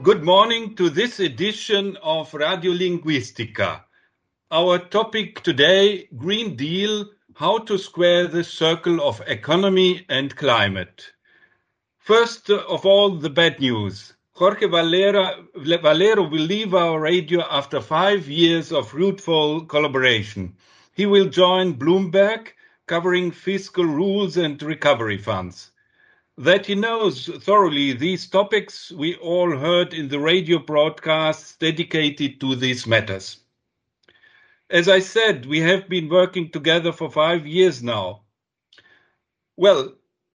Good morning to this edition of Radio Linguistica. Our topic today, Green Deal, how to square the circle of economy and climate. First of all, the bad news. Jorge Valero will leave our radio after 5 years of fruitful collaboration. He will join Bloomberg, covering fiscal rules and recovery funds. That he knows thoroughly these topics we all heard in the radio broadcasts dedicated to these matters. As I said, we have been working together for 5 years now. Well,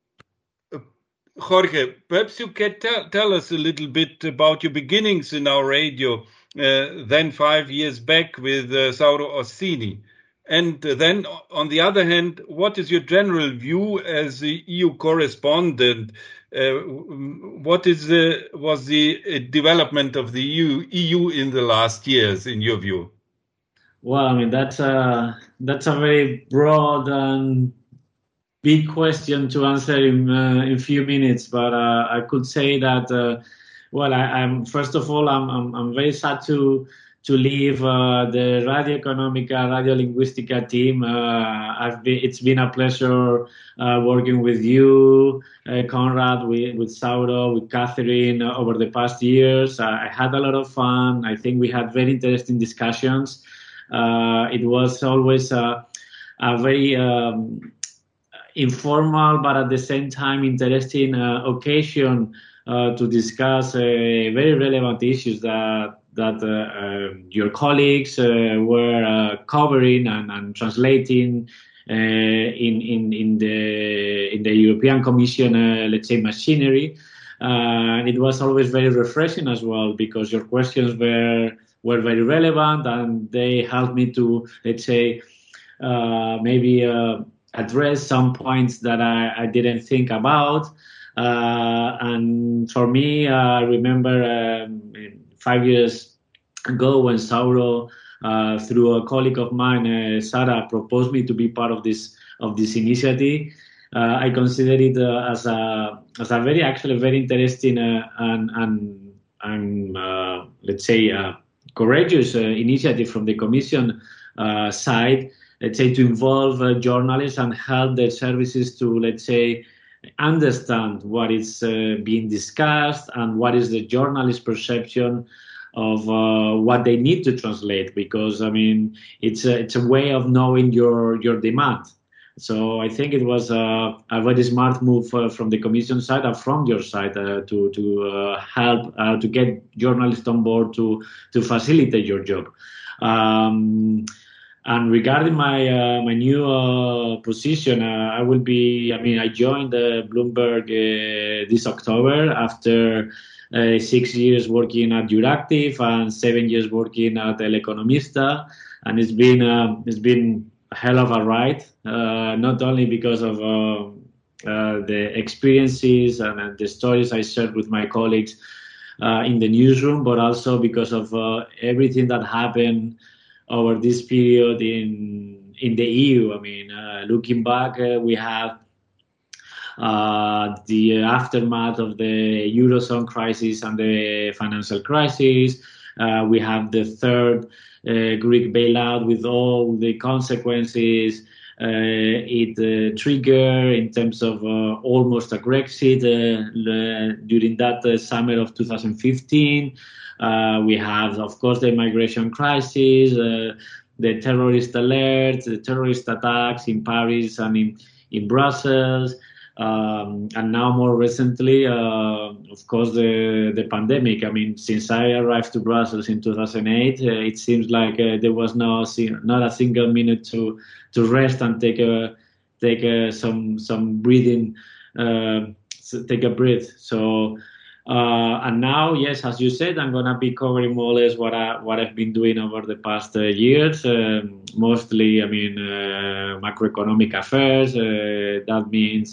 Jorge, perhaps you can tell us a little bit about your beginnings in our radio, then 5 years back with Sauro Orsini. And then, on the other hand, what is your general view as the EU correspondent? What was the development of the EU in the last years, in your view? Well, I mean, that's a very broad and big question to answer in a few minutes. But I could say that, I'm first of all, I'm very sad to leave the Radio Economica, Radio Linguistica team. It's been a pleasure working with you, Conrad, with Sauro, with Catherine over the past years. I had a lot of fun. I think we had very interesting discussions. It was always a very informal, but at the same time interesting occasion to discuss very relevant issues that your colleagues were covering and translating in the European Commission, let's say, machinery. And it was always very refreshing as well, because your questions were very relevant, and they helped me to, let's say, maybe address some points that I didn't think about. And for me, I remember 5 years ago when Sauro, through a colleague of mine, Sarah, proposed me to be part of this initiative. I consider it as a very interesting and let's say courageous initiative from the Commission side. Let's say, to involve journalists and help their services to, let's say, understand what is being discussed and what is the journalist perception of what they need to translate, because I mean it's a way of knowing your demand. So I think it was a very smart move from the Commission side and from your side to help to get journalists on board to facilitate your job. And regarding my new position, I joined Bloomberg this October after 6 years working at Euractiv and 7 years working at El Economista, and it's been a hell of a ride. Not only because of the experiences and the stories I shared with my colleagues in the newsroom, but also because of everything that happened over this period in the EU. I mean, looking back, we have the aftermath of the Eurozone crisis and the financial crisis. We have the third Greek bailout with all the consequences it triggered in terms of almost a Brexit during that summer of 2015. We have, of course, the migration crisis, the terrorist alerts, the terrorist attacks in Paris and in Brussels, and now more recently, of course, the pandemic. I mean, since I arrived to Brussels in 2008, it seems like there was not a single minute to rest and take some breathing, take a breath. So. And now, yes, as you said, I'm going to be covering more or less what I've been doing over the past years. Mostly, I mean, macroeconomic affairs. That means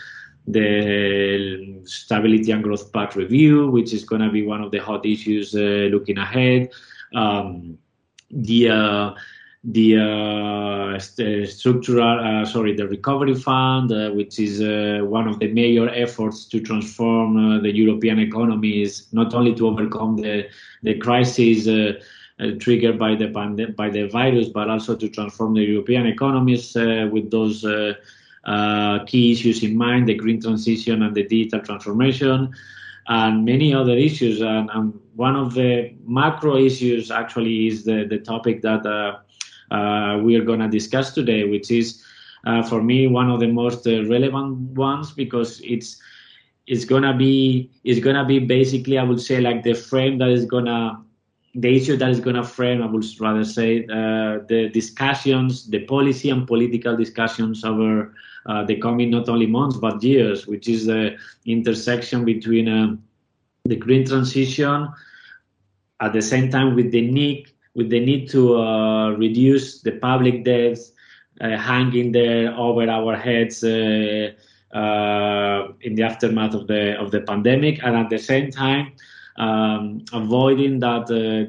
the Stability and Growth Pact review, which is going to be one of the hot issues looking ahead. The the recovery fund, which is one of the major efforts to transform the European economies, not only to overcome the crisis triggered by the virus, but also to transform the European economies with those key issues in mind: the green transition and the digital transformation, and many other issues. And one of the macro issues actually is the topic that we are going to discuss today, which is for me one of the most relevant ones, because it's gonna be basically, I would say, like the issue that is gonna frame, I would rather say, the discussions, the policy and political discussions over the coming not only months but years, which is the intersection between the green transition, at the same time with the need to reduce the public debts hanging there over our heads in the aftermath of the pandemic, and at the same time avoiding that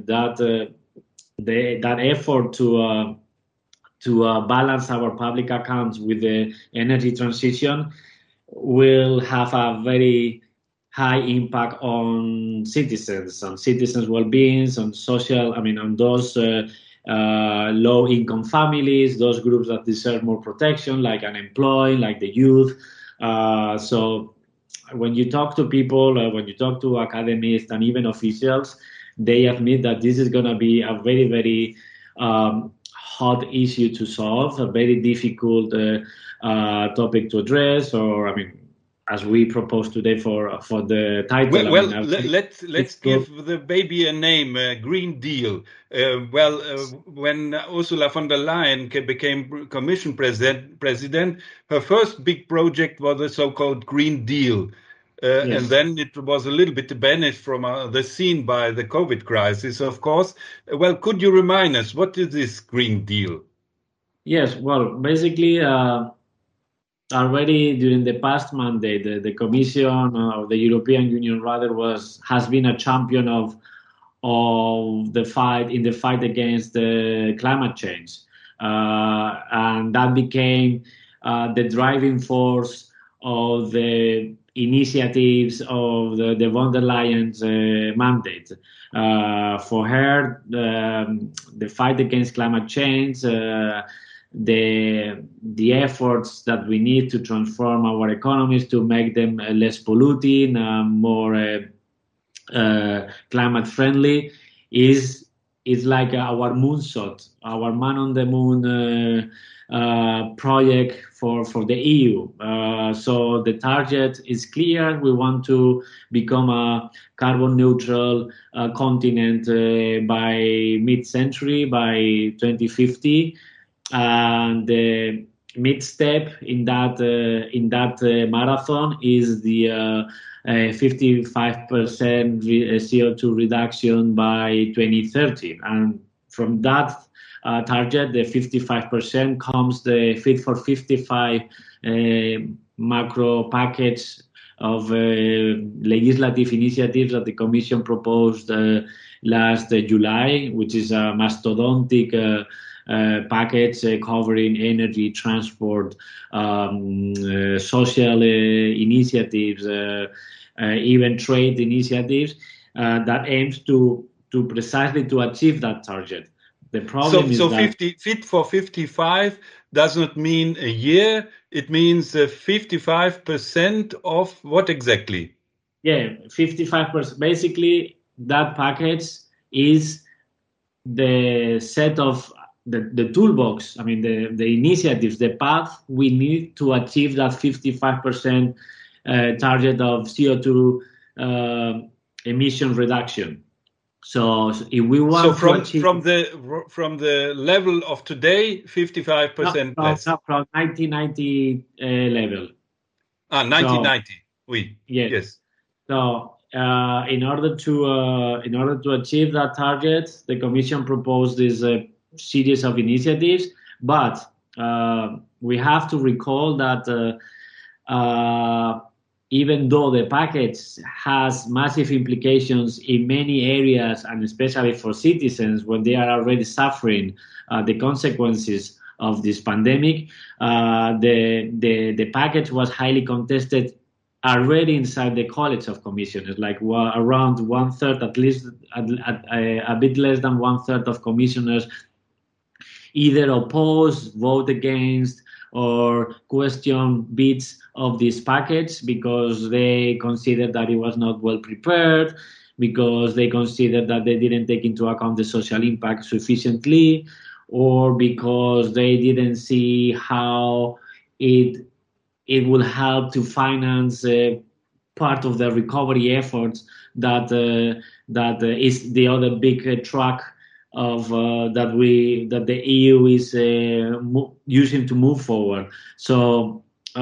effort to balance our public accounts with the energy transition will have a very high impact on citizens well-being, on social, on those low-income families, those groups that deserve more protection, like unemployed, like the youth. So when you talk to people, when you talk to academics and even officials, they admit that this is going to be a very, very hot issue to solve, a very difficult topic to address, or as we propose today for the title. Let's give the baby a name, Green Deal. When Ursula von der Leyen became Commission president, her first big project was the so-called Green Deal. Yes. And then it was a little bit banished from the scene by the COVID crisis, of course. Well, could you remind us, what is this Green Deal? Yes, well, basically, already during the past mandate, the Commission of the European Union has been a champion of the fight against climate change, and that became the driving force of the initiatives of the von der Leyen's mandate. For her, the fight against climate change, the efforts that we need to transform our economies to make them less polluting, more climate friendly, is like our moonshot, our man on the moon project for the EU. So the target is clear. We want to become a carbon neutral continent by mid-century, by 2050. And the mid-step in that marathon is the 55% CO2 reduction by 2030. And from that target, the 55%, comes the Fit for 55 macro package of legislative initiatives that the Commission proposed last July, which is a mastodontic package covering energy, transport, social initiatives, even trade initiatives that aims to precisely to achieve that target. The problem is that Fit for 55 does not mean a year. It means 55% of what exactly? Yeah, 55%. Basically, that package is the set of the toolbox, the initiatives, the path we need to achieve that 55% target of CO2 emission reduction. So if we want from the level of today, 55% less. No, from 1990 level. 1990. Yes. So in order to achieve that target, the Commission proposed this series of initiatives, but we have to recall that even though the package has massive implications in many areas, and especially for citizens when they are already suffering the consequences of this pandemic, the package was highly contested already inside the College of Commissioners, like around one third, at least a bit less than one third of commissioners either oppose, vote against, or question bits of this package because they considered that it was not well prepared, because they considered that they didn't take into account the social impact sufficiently, or because they didn't see how it will help to finance part of the recovery efforts that is the other big track of that the EU is using to move forward. So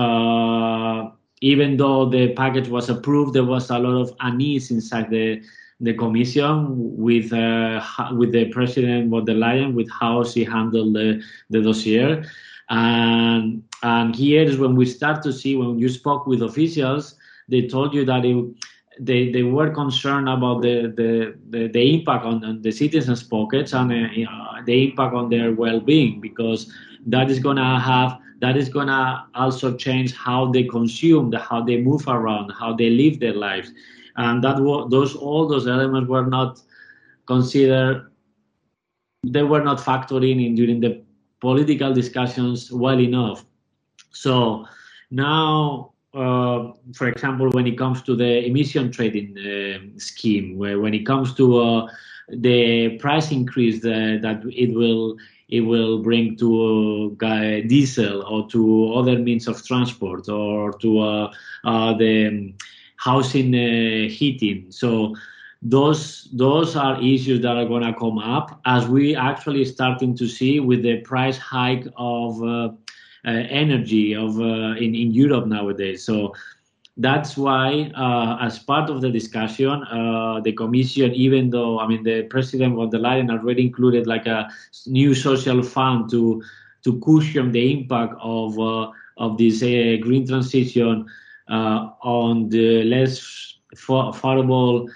even though the package was approved, there was a lot of unease inside the Commission with the President von der Leyen, with how she handled the dossier. And here is when we start to see, when you spoke with officials, they told you that they were concerned about the impact on the citizens' pockets and the impact on their well-being, because that is gonna also change how they consume, how they move around, how they live their lives, and all those elements were not considered. They were not factored in during the political discussions well enough. So now, for example, when it comes to the emission trading scheme, when it comes to the price increase that it will bring to diesel or to other means of transport, or to the housing heating. So those are issues that are going to come up as we actually starting to see with the price hike of energy in Europe nowadays. So that's why, as part of the discussion, the Commission, even though the President von der Leyen already included like a new social fund to cushion the impact of this green transition on the less affordable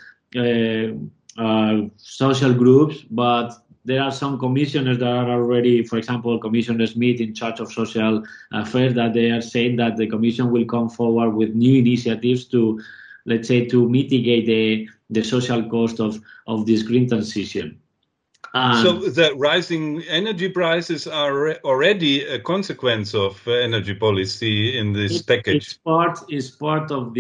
social groups, but there are some commissioners that are already, for example, Commissioner Smith in charge of social affairs, that they are saying that the Commission will come forward with new initiatives to, let's say, to mitigate the social cost of this green transition. So the rising energy prices are already a consequence of energy policy in this package. It's part of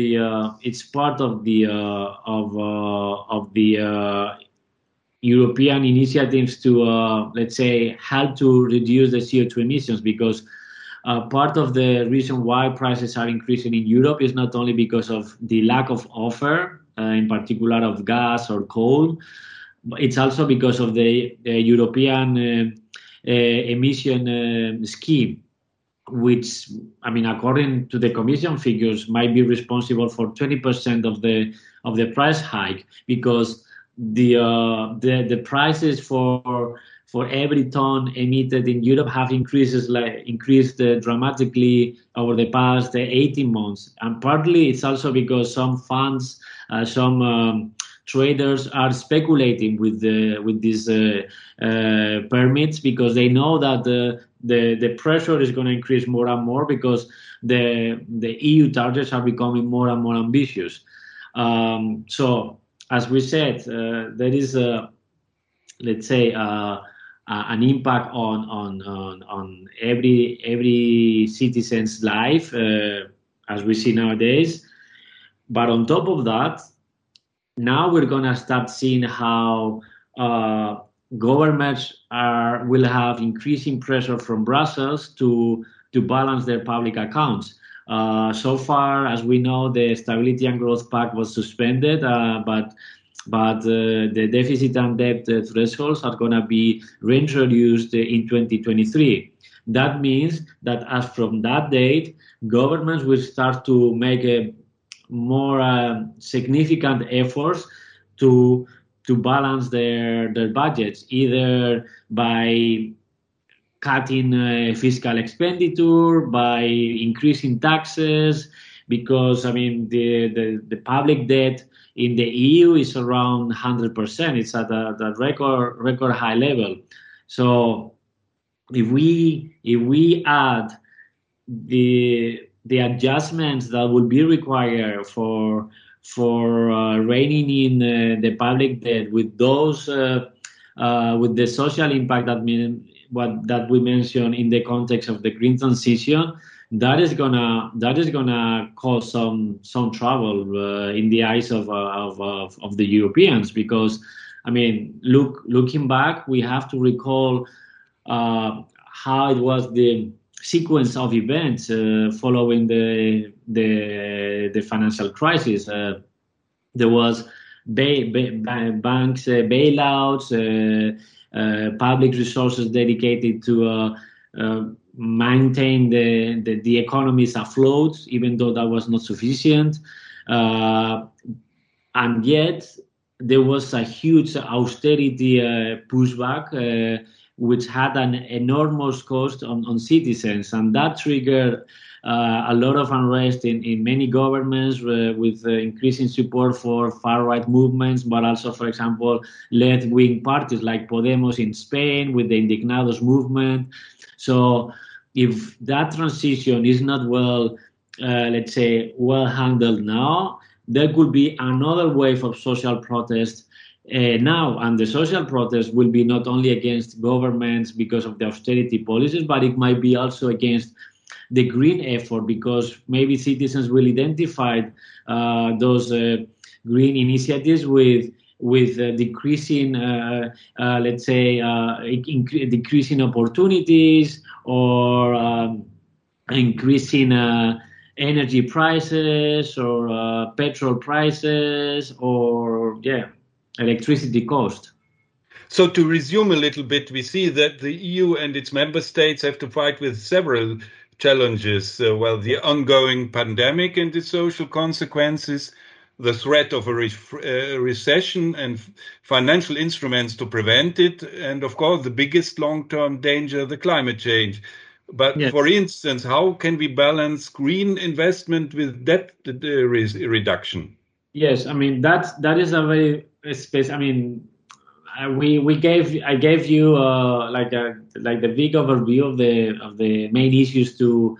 the European initiatives to, let's say, help to reduce the CO2 emissions, because part of the reason why prices are increasing in Europe is not only because of the lack of offer, in particular of gas or coal, but it's also because of the European emission scheme, which, according to the Commission figures, might be responsible for 20% of the price hike, because the prices for every ton emitted in Europe have increased dramatically over the past 18 months, and partly it's also because some funds, some traders are speculating with these permits, because they know that the pressure is going to increase more and more, because the EU targets are becoming more and more ambitious. So, as we said, there is let's say an impact on every citizen's life, as we see nowadays. But on top of that, now we're gonna start seeing how governments will have increasing pressure from Brussels to balance their public accounts. So far, as we know, the Stability and Growth Pact was suspended, but the deficit and debt thresholds are going to be reintroduced in 2023. That means that as from that date, governments will start to make a more significant efforts to balance their budgets, either by cutting fiscal expenditure, by increasing taxes, because I mean the public debt in the EU is around 100%. It's at a record high level. So if we add the adjustments that will be required for reining in the public debt with those with the social impact that we mentioned in the context of the green transition, that is gonna cause some trouble in the eyes of the Europeans, because I mean, looking back, we have to recall how it was the sequence of events following the financial crisis. There was banks bailouts, public resources dedicated to maintain the economies afloat, even though that was not sufficient, and yet there was a huge austerity pushback, which had an enormous cost on citizens, and that triggered a lot of unrest in many governments with increasing support for far-right movements, but also, for example, left-wing parties like Podemos in Spain with the Indignados movement. So if that transition is not well handled now, there could be another wave of social protest now, and the social protest will be not only against governments because of the austerity policies, but it might be also against the green effort, because maybe citizens will identify those green initiatives with decreasing, decreasing opportunities, or increasing energy prices, or petrol prices, or electricity cost. So to resume a little bit, we see that the EU and its member states have to fight with several challenges. The ongoing pandemic and its social consequences, the threat of a recession and financial instruments to prevent it, and of course the biggest long-term danger, the climate change. But yes, for instance, how can we balance green investment with debt reduction? Yes, I mean that is a very space. I mean, I gave you like the big overview of the main issues to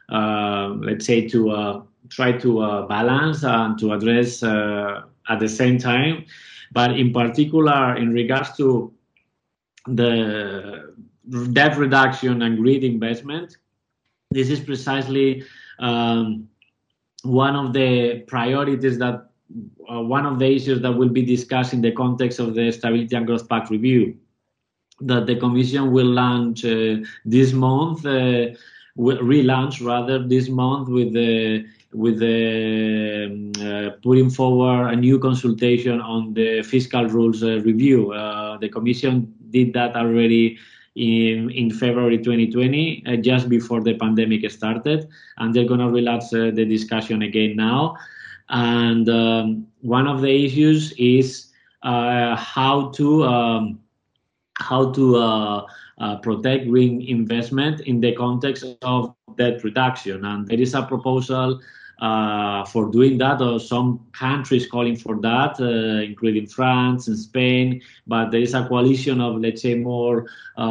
try to balance and to address at the same time. But in particular, in regards to the debt reduction and green investment, this is precisely one of the priorities that. One of the issues that will be discussed in the context of the Stability and Growth Pact review, that the Commission will launch this month, will relaunch rather this month with putting forward a new consultation on the fiscal rules review. The Commission did that already in February 2020, just before the pandemic started, and they're going to relaunch the discussion again now. And one of the issues is how to protect green investment in the context of debt reduction. And there is a proposal for doing that, or some countries calling for that, including France and Spain. But there is a coalition of, let's say, more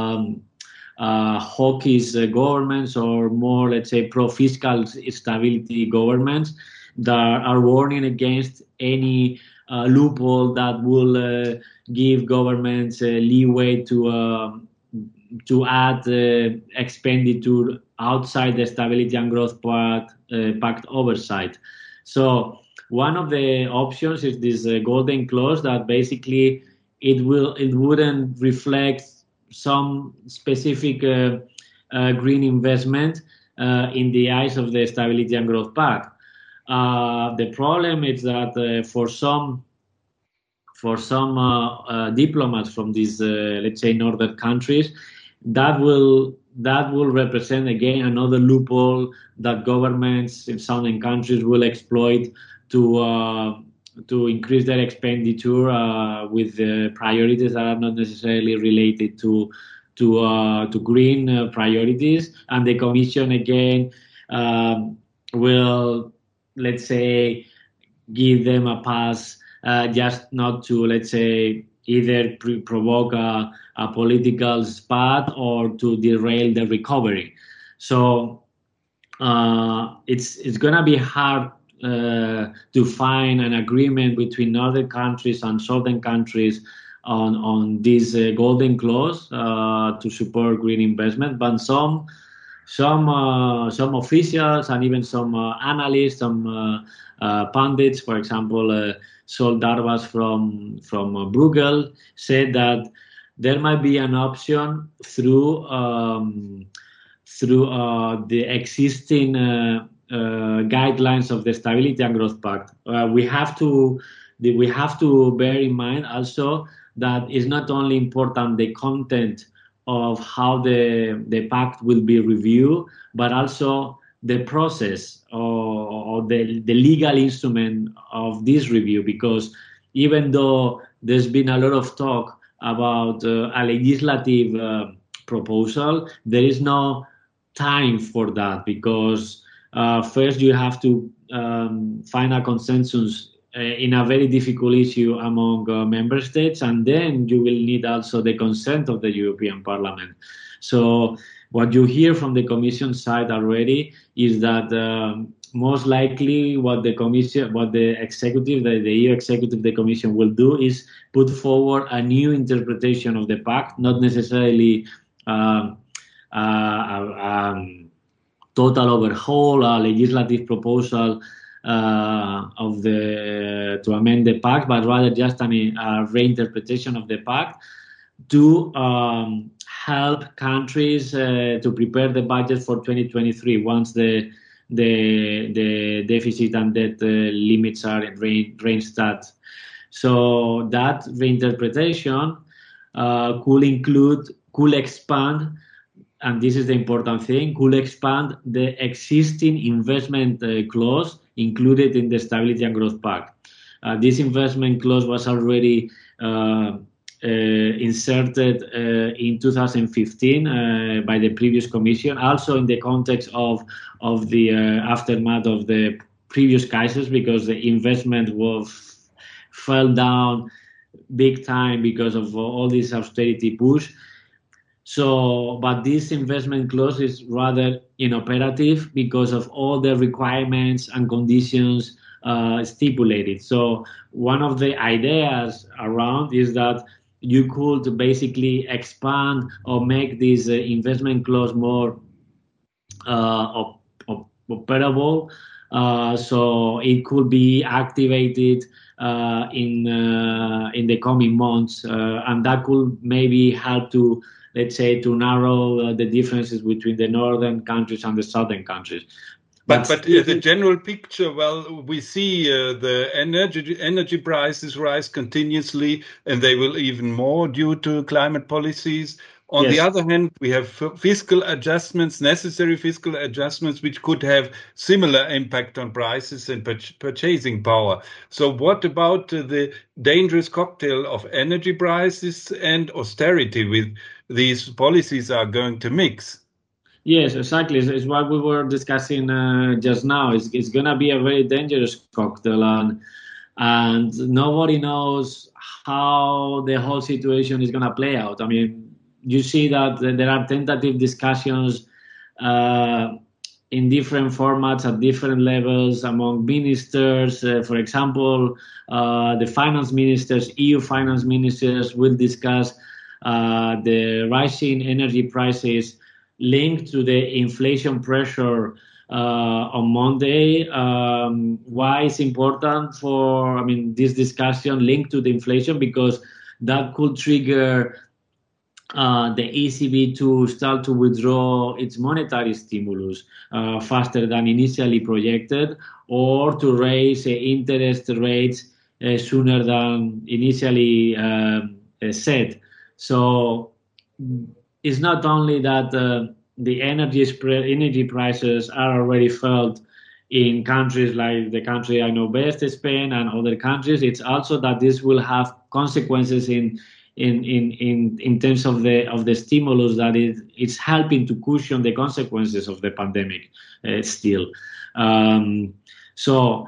hawkish governments, or more, let's say, pro-fiscal stability governments, that are warning against any loophole that will give governments leeway to add expenditure outside the Stability and Growth Pact oversight. So one of the options is this golden clause, that basically it wouldn't reflect some specific green investment in the eyes of the Stability and Growth Pact. The problem is that for some diplomats from these, let's say, northern countries, that will represent again another loophole that governments in southern countries will exploit to increase their expenditure with priorities that are not necessarily related to green priorities. And the Commission again will let's say, give them a pass, just not to, let's say, either provoke a political spat or to derail the recovery. So it's going to be hard to find an agreement between northern countries and southern countries on this golden clause to support green investment. But some officials and even some analysts, some pundits, for example, Sol Darbas from Bruegel, said that there might be an option through the existing guidelines of the Stability and Growth Pact. We have to bear in mind also that it's not only important the content of how the pact will be reviewed, but also the process or the legal instrument of this review, because even though there's been a lot of talk about a legislative proposal, there is no time for that, because first you have to find a consensus in a very difficult issue among member states, and then you will need also the consent of the European Parliament. So what you hear from the Commission side already is that most likely what the Commission, what the executive, the EU executive, the Commission will do is put forward a new interpretation of the pact, not necessarily total overhaul, a legislative proposal to amend the pact, but rather just a reinterpretation of the pact to help countries to prepare the budget for 2023 once the deficit and debt limits are reinstated. So that reinterpretation could expand, and this is the important thing, could expand the existing investment clause included in the Stability and Growth Pact. This investment clause was already inserted in 2015 by the previous Commission, also in the context of the aftermath of the previous crisis, because the investment fell down big time because of all this austerity push. So, but this investment clause is rather inoperative because of all the requirements and conditions stipulated. So one of the ideas around is that you could basically expand or make this investment clause more operable, so it could be activated in the coming months, and that could maybe help to, let's say, to narrow the differences between the northern countries and the southern countries. But the general picture, well, we see the energy prices rise continuously, and they will even more due to climate policies. On the other hand, we have fiscal adjustments, necessary fiscal adjustments, which could have similar impact on prices and purchasing power. So what about the dangerous cocktail of energy prices and austerity with these policies are going to mix? Yes, exactly. It's what we were discussing just now. It's going to be a very dangerous cocktail, and nobody knows how the whole situation is going to play out. I mean, you see that there are tentative discussions in different formats at different levels among ministers. For example, the finance ministers, EU finance ministers, will discuss the rising energy prices linked to the inflation pressure on Monday. Why it's important for, this discussion linked to the inflation, because that could trigger the ECB to start to withdraw its monetary stimulus faster than initially projected, or to raise interest rates sooner than initially said. So it's not only that the energy prices are already felt in countries like the country I know best, Spain, and other countries. It's also that this will have consequences in terms of the stimulus that it's helping to cushion the consequences of the pandemic still. So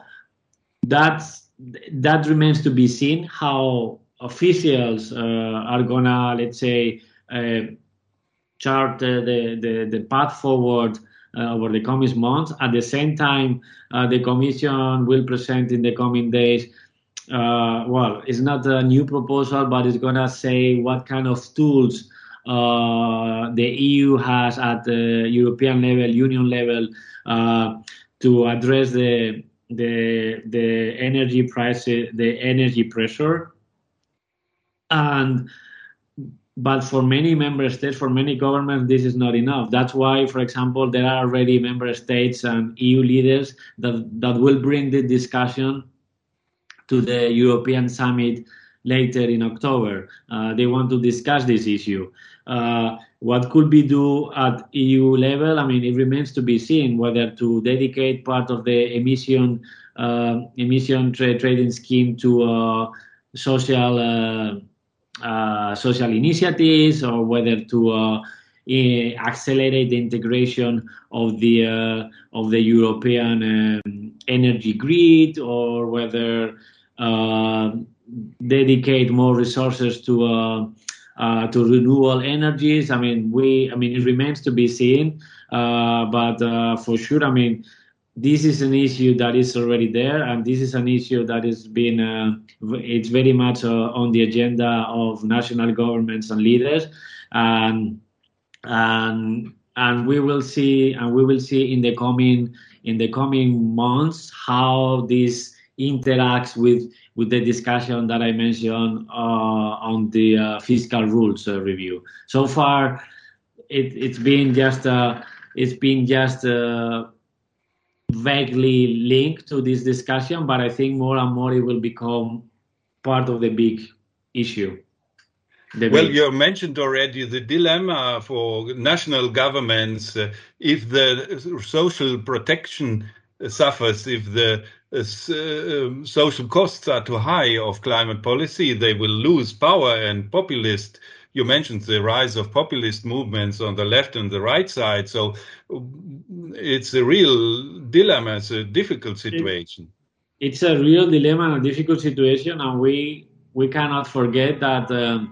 that remains to be seen how officials are gonna, let's say, chart the path forward over the coming months. At the same time, the Commission will present in the coming days. Well, it's not a new proposal, but it's gonna say what kind of tools the EU has at the European level, Union level, to address the energy prices, the energy pressure. But for many member states, for many governments, this is not enough. That's why, for example, there are already member states and EU leaders that will bring the discussion to the European summit later in October. They want to discuss this issue. What could be done at EU level? I mean, it remains to be seen whether to dedicate part of the emission trading scheme to social initiatives, or whether to accelerate the integration of the European energy grid, or whether dedicate more resources to renewable energies. I mean, it remains to be seen, but for sure, I mean, this is an issue that is already there, and this is an issue that has been it's very much on the agenda of national governments and leaders, and we will see in the coming months how this interacts with the discussion that I mentioned on the fiscal rules review. So far, it's been just vaguely linked to this discussion, but I think more and more it will become part of the big issue. Well, you mentioned already the dilemma for national governments. If the social protection suffers, if the social costs are too high of climate policy, they will lose power. And you mentioned the rise of populist movements on the left and the right side. So it's a real dilemma. It's a difficult situation. It's a real dilemma and a difficult situation. And we cannot forget that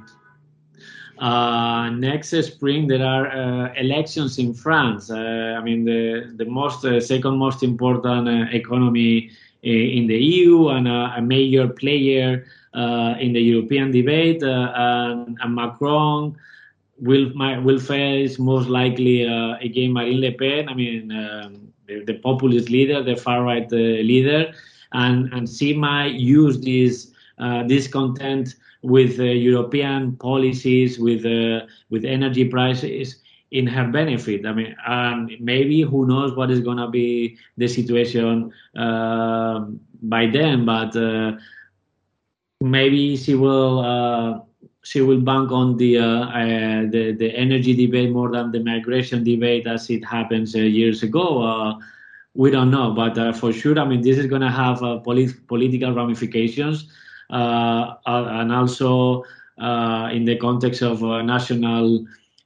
next spring there are elections in France. I mean, the second most important economy in the EU, and a major player in the European debate, and Macron will face most likely again Marine Le Pen. I mean, the populist leader, the far right leader, and she might use this discontent with European policies, with energy prices in her benefit. I mean, maybe who knows what is going to be the situation by then, but maybe she will bank on the energy debate more than the migration debate as it happens years ago. We don't know, but for sure, I mean, this is going to have political ramifications, and also in the context of national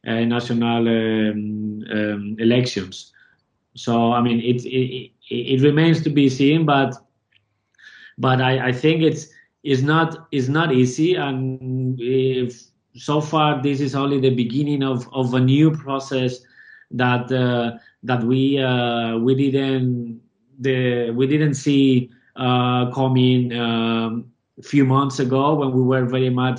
elections. So I mean, it remains to be seen, but I think it's not easy, and so far this is only the beginning of a new process that we didn't see coming a few months ago, when we were very much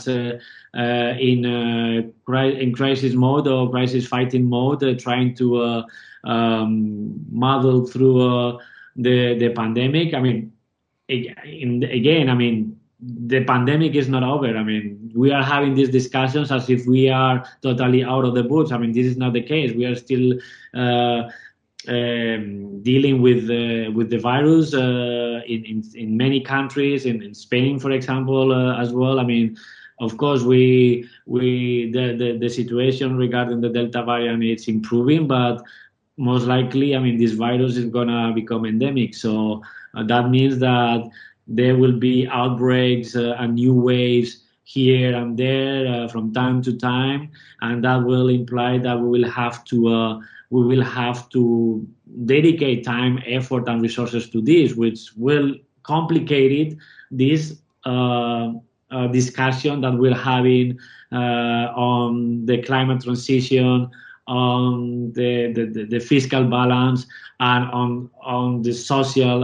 in crisis mode, or crisis fighting mode, trying to muddle through the pandemic. I mean, again, I mean, the pandemic is not over. I mean, we are having these discussions as if we are totally out of the woods. I mean, this is not the case. We are still dealing with the virus in many countries, in Spain, for example, as well. I mean, of course, the situation regarding the Delta variant is improving, but most likely, I mean, this virus is gonna become endemic. So that means that there will be outbreaks and new waves here and there from time to time, and that will imply that we will have to we will have to dedicate time, effort, and resources to this, which will complicate this discussion that we're having on the climate transition, on the fiscal balance, and on the social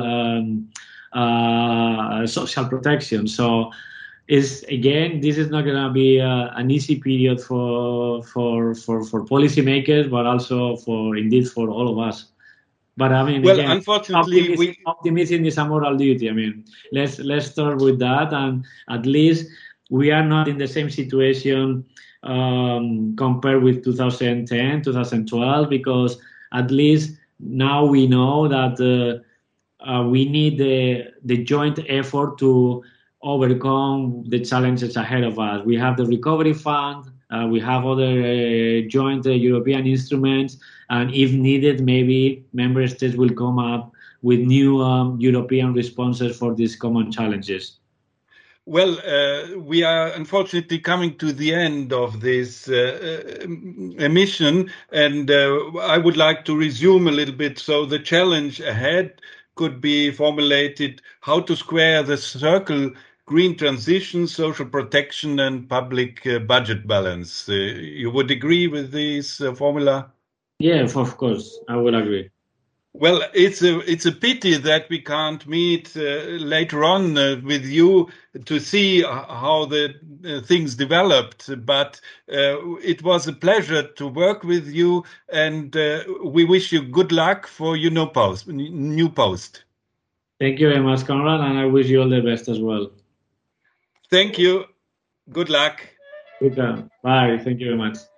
social protection. So this is not going to be an easy period for policymakers, but also for all of us. But I mean, well, again, unfortunately, optimism is a moral duty. I mean, let's start with that, and at least we are not in the same situation compared with 2010, 2012, because at least now we know that we need the joint effort to overcome the challenges ahead of us. We have the Recovery Fund, we have other joint European instruments, and if needed, maybe member states will come up with new European responses for these common challenges. Well, we are unfortunately coming to the end of this emission, and I would like to resume a little bit. So the challenge ahead could be formulated: how to square the circle, green transition, social protection, and public budget balance. You would agree with this formula? Yeah, of course, I would agree. Well, it's a pity that we can't meet later on with you to see how the things developed. But it was a pleasure to work with you, and we wish you good luck for your new post. Thank you very much, Conrad, and I wish you all the best as well. Thank you. Good luck. Bye. Thank you very much.